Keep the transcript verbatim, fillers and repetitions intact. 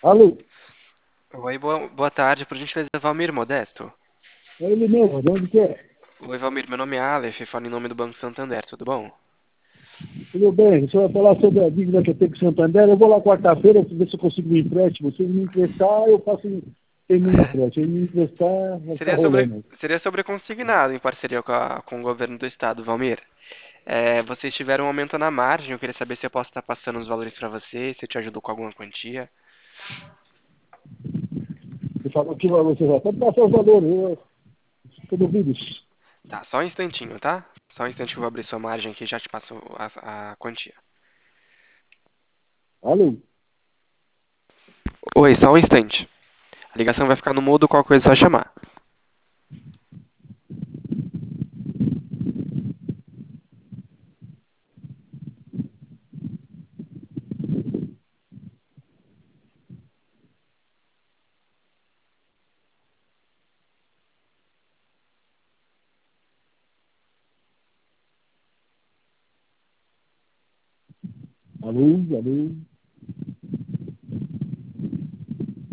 Alô, Oi, boa, boa tarde. Por gentileza, Valmir Modesto. é ele mesmo, de onde que é? Oi, Valmir, meu nome é Aleph, falo em nome do Banco Santander, tudo bom? Tudo bem, você vai falar sobre a dívida que eu tenho com o Santander, eu vou lá quarta-feira para ver se eu consigo um empréstimo. Se ele me emprestar, eu faço termino o empréstimo. Se ele me emprestar, vai ficar Seria sobre, rolando. seria sobre consignado em parceria com, a- com o governo do estado, Valmir. É, vocês tiveram um aumento na margem, eu queria saber se eu posso estar passando os valores para você, se eu te ajudo com alguma quantia. Você falou que você vai pode passar os valores, eu estou duvido. Tá, só um instantinho, tá? Só um instante que eu vou abrir sua margem aqui e já te passo a, a quantia. Alô, Oi, só um instante. A ligação vai ficar no mudo, qualquer coisa é só chamar. alô, alô.